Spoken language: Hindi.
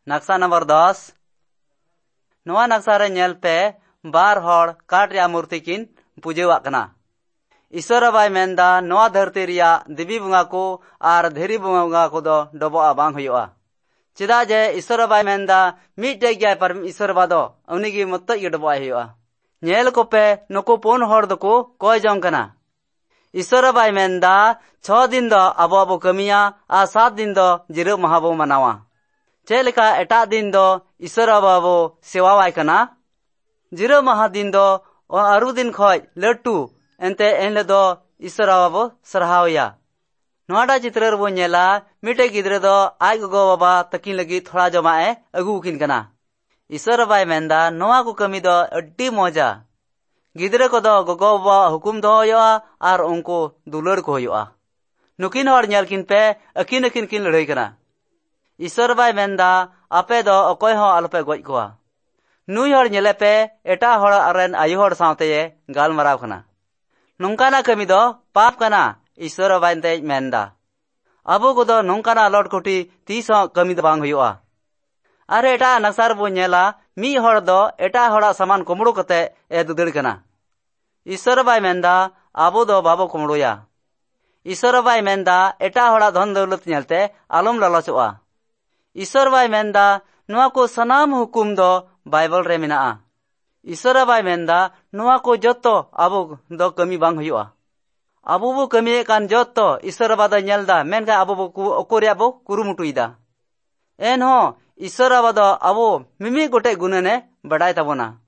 नक्शा नंबर 10 नवा नक्शा रे नेल पे बार हड़ काट या मूर्ति किन पूजेवाक कना। ईश्वर बाय मेंदा नवा धरती रिया देवी बुंगा को आर धेरी बुंगा को दो डबोआ बांग हुआ। चिदा जे ईश्वर बाय मेंदा मिटे गया पर ईश्वर बादो उन्हीं की मत ये डबोआ हुआ। नेल को पे नुको पोन हड़ दो को कोई जों कना। ईश्वर बाय मेंदा 6 दिन दो अबो अबो कमिया आ 7 दिन दो जिरो महाबो मनावा। चेलिका एटा दिन दो ईश्वर बाबो सेवा वाय कना। जिरो महा दिन दो अरु दिन खोज लट्टू एंते एनले दो ईश्वर बाबो सरहावया। नोड़ा चित्र बो नेला मिटे गिद्रे दो आय गो बाबा तकिन लगी थोड़ा जमाए अगु किन कना। ईश्वर बाय मेंदा नोआ को कमी दो अड्डी मौजा। गिद्रे को दो गो बाबा हुकुम दो होया आर उनको दुलर को होया। नुकिन हड़ नेल किन पे अकिन अकिन किन लड़ाई कना। ईश्वर बाय मेंदा आपे दो अकोय हो अलपे गोज कोआ। नुई हड़ नेले पे एटा हड़ अरेन आयु हड़ सावते गाल मराव कना। नोंकाना कमी दो पाप कना ईश्वर बाय मेंदा। अबो को दो नोंकाना लौट कोटी 30 कमी दो बांग हुआ। अरे एटा नक्सार बो नेला मी हड़ दो एटा हड़ा सामान कोमड़ो कते ए दुदड़ कना। ईश्वर बाय मेंदा आबो दो बाबो कोमड़ोया। ईश्वर बाय मेंदा एटा हड़ा धन दौलत नेलते आलम लालचोआ। ईश्वर बाय मेंदा नुआ को सनाम हुकुम दो बाइबल रे मेना। ईश्वर बाय मेंदा नुआ को जत्तो आबो दो कमी बांग हुआ। आबो बो कमी कान जत्तो ईश्वर बादा नेलदा मेनका आबो बो ओकोरिया बो कुरुमुटुइदा। एन हो ईश्वर बादा आबो मिमी गोटे गुणने बड़ाय तबोना।